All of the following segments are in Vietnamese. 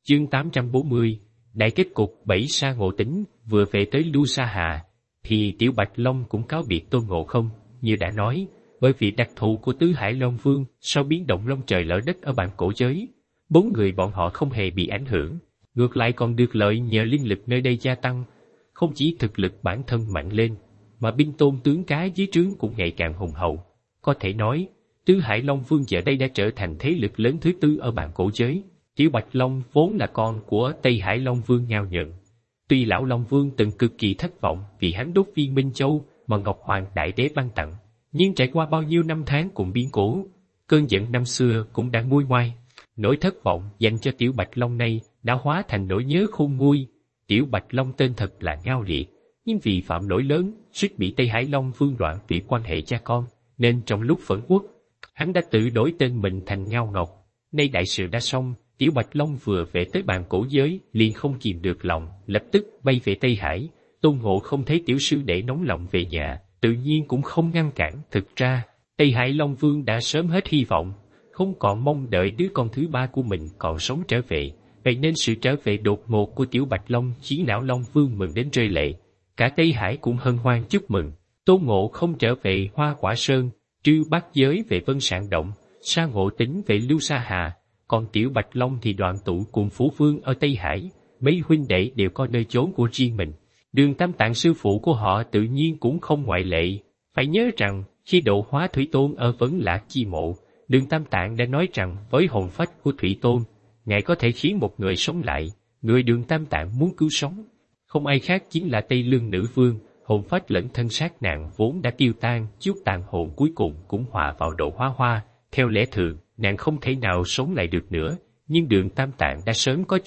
Chương 840, đại kết cục. Bảy Sa Ngộ Tính vừa về tới Lưu Sa Hà, thì Tiểu Bạch Long cũng cáo biệt Tôn Ngộ Không. Như đã nói, bởi vì đặc thù của Tứ Hải Long Vương sau biến động long trời lở đất ở bản cổ giới, 4 người bọn họ không hề bị ảnh hưởng, ngược lại còn được lợi nhờ linh lực nơi đây gia tăng. Không chỉ thực lực bản thân mạnh lên, mà binh tôn tướng cá dưới trướng cũng ngày càng hùng hậu. Có thể nói, Tứ Hải Long Vương giờ đây đã trở thành thế lực lớn thứ tư ở bản cổ giới. Tiểu Bạch Long vốn là con của Tây Hải Long Vương Ngao Nhận. Tuy lão Long Vương từng cực kỳ thất vọng vì hắn đốt viên Minh Châu mà Ngọc Hoàng Đại Đế ban tặng, nhưng trải qua bao nhiêu năm tháng cùng biến cố, cơn giận năm xưa cũng đã nguôi ngoai. Nỗi thất vọng dành cho Tiểu Bạch Long này đã hóa thành nỗi nhớ khôn nguôi. Tiểu Bạch Long tên thật là Ngao Liệt, nhưng vì phạm lỗi lớn, suýt bị Tây Hải Long Vương đoạn tuyệt quan hệ cha con, nên trong lúc phẫn uất, hắn đã tự đổi tên mình thành Ngao Ngọc. Nay đại sự đã xong, Tiểu Bạch Long vừa về tới bàn cổ giới, liền không kìm được lòng, lập tức bay về Tây Hải. Tôn Ngộ không thấy tiểu sư đệ nóng lòng về nhà, tự nhiên cũng không ngăn cản. Thực ra, Tây Hải Long Vương đã sớm hết hy vọng, không còn mong đợi đứa con thứ ba của mình còn sống trở về. Vậy nên sự trở về đột ngột của Tiểu Bạch Long khiến lão Long Vương mừng đến rơi lệ. Cả Tây Hải cũng hân hoan chúc mừng. Tôn Ngộ không trở về Hoa Quả Sơn, Trư Bát Giới về Vân Sạn Động, Sa Ngộ Tính về Lưu Sa Hà, còn Tiểu Bạch Long thì đoàn tụ cùng Phú Vương ở Tây Hải. Mấy huynh đệ đều có nơi chốn của riêng mình. Đường Tam Tạng sư phụ của họ tự nhiên cũng không ngoại lệ. Phải nhớ rằng, khi độ hóa Thủy Tôn ở Vấn Lạc Chi Mộ, Đường Tam Tạng đã nói rằng với hồn phách của Thủy Tôn, Ngài có thể khiến một người sống lại. Người Đường Tam Tạng muốn cứu sống, không ai khác chính là Tây Lương Nữ Vương. Hồn phách lẫn thân xác nàng vốn đã tiêu tan, chút tàn hồn cuối cùng cũng hòa vào độ hóa hoa. Theo lẽ thường, nàng không thể nào sống lại được nữa, nhưng Đường Tam Tạng đã sớm có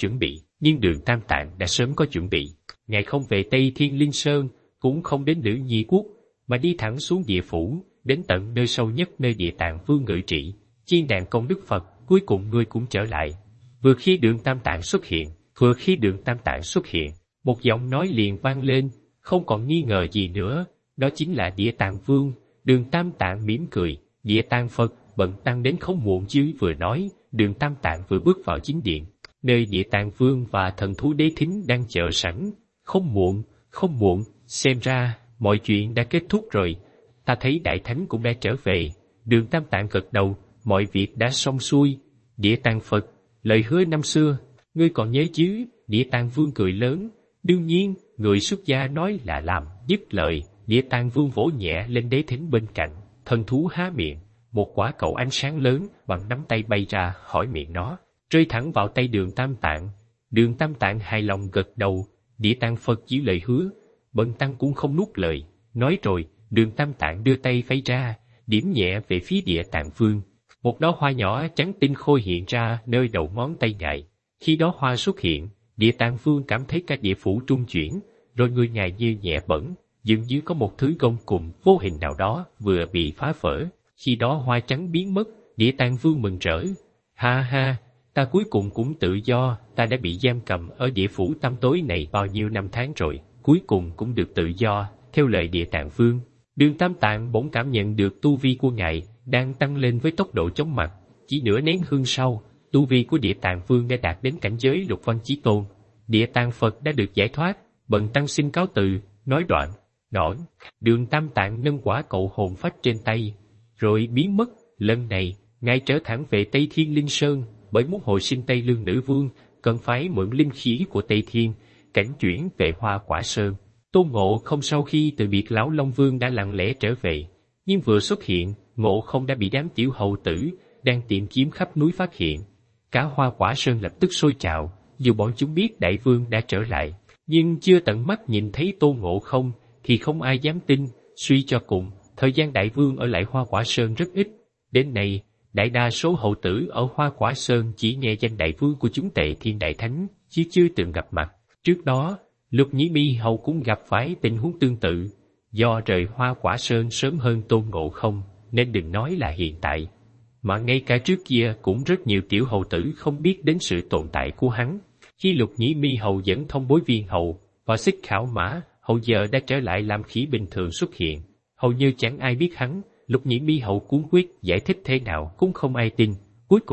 chuẩn bị. Ngài không về Tây Thiên Linh Sơn, cũng không đến Nữ Nhi Quốc, mà đi thẳng xuống địa phủ, đến tận nơi sâu nhất nơi Địa Tạng Vương ngự trị, chiên đàn công đức Phật. Cuối cùng ngươi cũng trở lại. Vừa khi Đường Tam Tạng xuất hiện, một giọng nói liền vang lên, không còn nghi ngờ gì nữa, đó chính là Địa Tạng Vương. Đường Tam Tạng mỉm cười, Địa Tạng Phật, bần tăng đến không muộn chứ. Vừa nói, Đường Tam Tạng vừa bước vào chính điện, nơi Địa Tạng Vương và Thần Thú Đế Thính đang chờ sẵn. Không muộn, xem ra, mọi chuyện đã kết thúc rồi. Ta thấy Đại Thánh cũng đã trở về. Đường Tam Tạng gật đầu, mọi việc đã xong xuôi. Địa Tạng Phật, lời hứa năm xưa, ngươi còn nhớ chứ? Địa Tạng Vương cười lớn, đương nhiên, người xuất gia nói là làm. Dứt lời, Địa Tạng Vương vỗ nhẹ lên Đế Thính bên cạnh. Thần thú há miệng, một quả cầu ánh sáng lớn bằng nắm tay bay ra khỏi miệng nó, rơi thẳng vào tay Đường Tam Tạng. Đường Tam Tạng hài lòng gật đầu. Địa Tạng Phật giữ lời hứa, bần tăng cũng không nuốt lời. Nói rồi, Đường Tam Tạng đưa tay vẫy ra, điểm nhẹ về phía Địa Tạng Vương. Một đóa hoa nhỏ trắng tinh khôi hiện ra nơi đầu ngón tay ngài. Khi đó hoa xuất hiện, Địa Tạng Vương cảm thấy cả địa phủ trung chuyển, rồi người ngài như nhẹ bẫng, dường như có một thứ gông cùm vô hình nào đó vừa bị phá vỡ. Khi đó hoa trắng biến mất, Địa Tạng Vương mừng rỡ. Ha ha, ta cuối cùng cũng tự do, ta đã bị giam cầm ở địa phủ tăm tối này bao nhiêu năm tháng rồi, cuối cùng cũng được tự do. Theo lời Địa Tạng Vương, Đường Tam Tạng bỗng cảm nhận được tu vi của ngài đang tăng lên với tốc độ chóng mặt. Chỉ nửa nén hương sau, tu vi của Địa Tạng Vương đã đạt đến cảnh giới Lục Văn Chí Tôn. Địa Tạng Phật đã được giải thoát, bần tăng xin cáo từ. Nói đoạn, Đường Tam Tạng nâng quả cầu hồn phách trên tay, rồi biến mất. Lần này, ngài trở thẳng về Tây Thiên Linh Sơn, bởi muốn hồi sinh Tây Lương Nữ Vương, cần phải mượn linh khí của Tây Thiên, cảnh chuyển về Hoa Quả Sơn. Tôn Ngộ không sau khi từ biệt lão Long Vương đã lặng lẽ trở về, nhưng vừa xuất hiện, Ngộ không đã bị đám tiểu hầu tử đang tìm kiếm khắp núi phát hiện. Cả Hoa Quả Sơn lập tức sôi trào, dù bọn chúng biết Đại Vương đã trở lại, nhưng chưa tận mắt nhìn thấy Tôn Ngộ không thì không ai dám tin. Suy cho cùng, thời gian Đại Vương ở lại Hoa Quả Sơn rất ít. Đến nay, đại đa số hầu tử ở Hoa Quả Sơn chỉ nghe danh Đại Vương của chúng Tề Thiên Đại Thánh, chứ chưa từng gặp mặt. Trước đó, Lục Nhĩ Mi hầu cũng gặp phải tình huống tương tự. Do rời Hoa Quả Sơn sớm hơn Tôn Ngộ không, nên đừng nói là hiện tại, mà ngay cả trước kia cũng rất nhiều tiểu hầu tử không biết đến sự tồn tại của hắn. Khi Lục Nhĩ Mi hầu dẫn thông bối viên hầu và Xích Khảo Mã hầu giờ đã trở lại làm khỉ bình thường xuất hiện, hầu như chẳng ai biết hắn. Lục Nhĩ Mi hầu cuống quyết giải thích thế nào cũng không ai tin. Cuối cùng,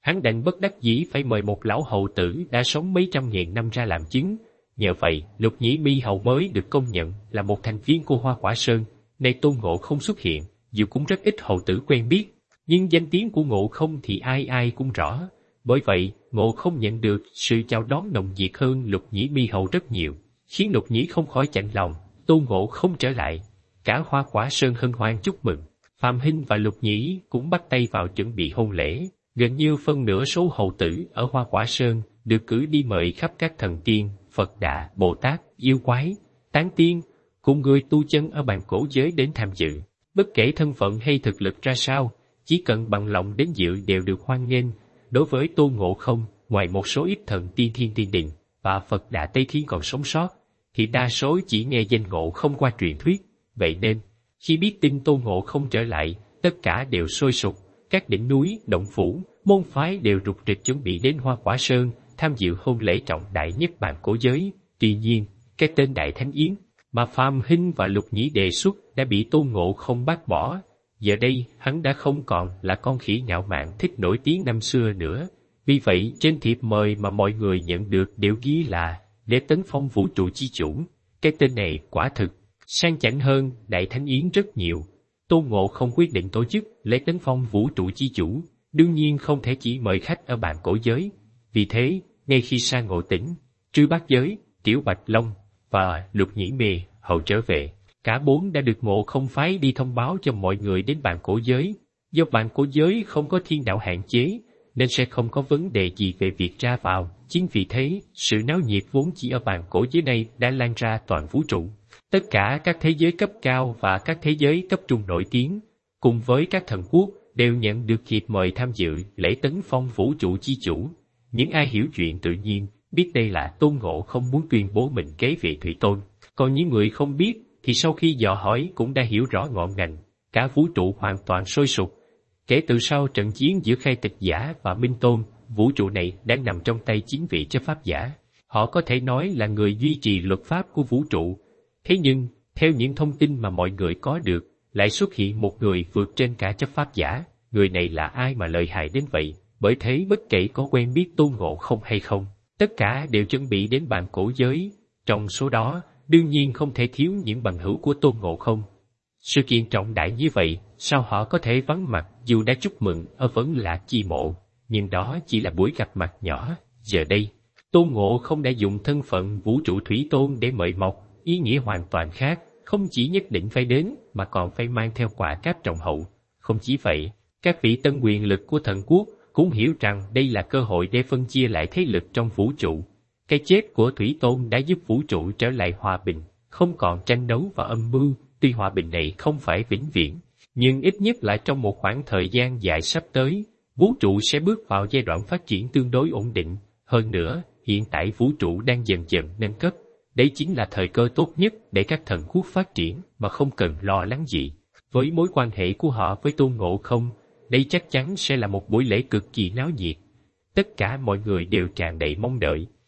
Hắn đành bất đắc dĩ phải mời một lão hầu tử đã sống mấy trăm ngàn năm ra làm chứng. Nhờ vậy, Lục Nhĩ Mi hầu mới được công nhận là một thành viên của Hoa Quả Sơn. Nay Tôn Ngộ Không xuất hiện, dù cũng rất ít hầu tử quen biết, nhưng danh tiếng của Ngộ Không thì ai ai cũng rõ. Bởi vậy, Ngộ Không nhận được sự chào đón nồng nhiệt hơn Lục Nhĩ Mi hầu rất nhiều, khiến Lục Nhĩ không khỏi chạnh lòng. Tôn Ngộ Không trở lại, cả Hoa Quả Sơn hân hoan chúc mừng. Phạm Hinh và Lục Nhĩ cũng bắt tay vào chuẩn bị hôn lễ. Gần như phân nửa số hầu tử ở Hoa Quả Sơn được cử đi mời khắp các thần tiên, Phật Đà, Bồ Tát, yêu quái, tán tiên, cùng người tu chân ở bàn cổ giới đến tham dự. Bất kể thân phận hay thực lực ra sao, chỉ cần bằng lòng đến dự đều được hoan nghênh. Đối với Tôn Ngộ Không, ngoài một số ít thần tiên Thiên Tiên Đình và Phật Đà Tây Thiên còn sống sót, thì đa số chỉ nghe danh Ngộ Không qua truyền thuyết. Vậy nên, khi biết tin Tôn Ngộ Không trở lại, tất cả đều sôi sục. Các đỉnh núi, động phủ, môn phái đều rục rịch chuẩn bị đến Hoa Quả Sơn tham dự hôn lễ trọng đại nhất bàn cổ giới. Tuy nhiên, cái tên Đại Thánh Yến mà Phạm Hinh và Lục Nhĩ đề xuất đã bị Tôn Ngộ Không bác bỏ. Giờ đây, hắn đã không còn là con khỉ ngạo mạn thích nổi tiếng năm xưa nữa. Vì vậy, trên thiệp mời mà mọi người nhận được đều ghi là để tấn phong vũ trụ chi chủ. Cái tên này quả thực sang chảnh hơn Đại Thánh Yến rất nhiều. Tôn Ngộ Không quyết định tổ chức lễ tấn phong vũ trụ chi chủ, đương nhiên không thể chỉ mời khách ở bàn cổ giới. Vì thế, ngay khi Sa Ngộ Tĩnh, Trư Bát Giới, Tiểu Bạch Long và Lục Nhĩ Mi hầu trở về, cả bốn đã được Ngộ Không phái đi thông báo cho mọi người đến bàn cổ giới. Do bàn cổ giới không có thiên đạo hạn chế, nên sẽ không có vấn đề gì về việc ra vào. Chính vì thế, sự náo nhiệt vốn chỉ ở bàn cổ giới này đã lan ra toàn vũ trụ. Tất cả các thế giới cấp cao và các thế giới cấp trung nổi tiếng, cùng với các thần quốc, đều nhận được thiệp mời tham dự lễ tấn phong vũ trụ chi chủ. Những ai hiểu chuyện tự nhiên biết đây là Tôn Ngộ Không muốn tuyên bố mình kế vị Thủy Tôn. Còn những người không biết thì sau khi dò hỏi cũng đã hiểu rõ ngọn ngành. Cả vũ trụ hoàn toàn sôi sục. Kể từ sau trận chiến giữa Khai Tịch Giả và Minh Tôn, vũ trụ này đang nằm trong tay 9 vị chấp pháp giả. Họ có thể nói là người duy trì luật pháp của vũ trụ. Thế nhưng, theo những thông tin mà mọi người có được, lại xuất hiện một người vượt trên cả chấp pháp giả. Người này là ai mà lợi hại đến vậy? Bởi thế bất kể có quen biết Tôn Ngộ Không hay không, tất cả đều chuẩn bị đến bàn cổ giới. Trong số đó, đương nhiên không thể thiếu những bằng hữu của Tôn Ngộ Không. Sự kiện trọng đại như vậy, sao họ có thể vắng mặt dù đã chúc mừng ở Vấn Lạc Chi Mộ, nhưng đó chỉ là buổi gặp mặt nhỏ. Giờ đây, Tôn Ngộ Không đã dùng thân phận vũ trụ Thủy Tôn để mời mọc, ý nghĩa hoàn toàn khác, không chỉ nhất định phải đến, mà còn phải mang theo quả cáp trọng hậu. Không chỉ vậy, các vị tân quyền lực của thần quốc cũng hiểu rằng đây là cơ hội để phân chia lại thế lực trong vũ trụ. Cái chết của Thủy Tôn đã giúp vũ trụ trở lại hòa bình, không còn tranh đấu và âm mưu. Tuy hòa bình này không phải vĩnh viễn, nhưng ít nhất là trong một khoảng thời gian dài sắp tới, vũ trụ sẽ bước vào giai đoạn phát triển tương đối ổn định. Hơn nữa, hiện tại vũ trụ đang dần dần nâng cấp. Đây chính là thời cơ tốt nhất để các thần quốc phát triển mà không cần lo lắng gì. Với mối quan hệ của họ với Tôn Ngộ Không, đây chắc chắn sẽ là một buổi lễ cực kỳ náo nhiệt. Tất cả mọi người đều tràn đầy mong đợi.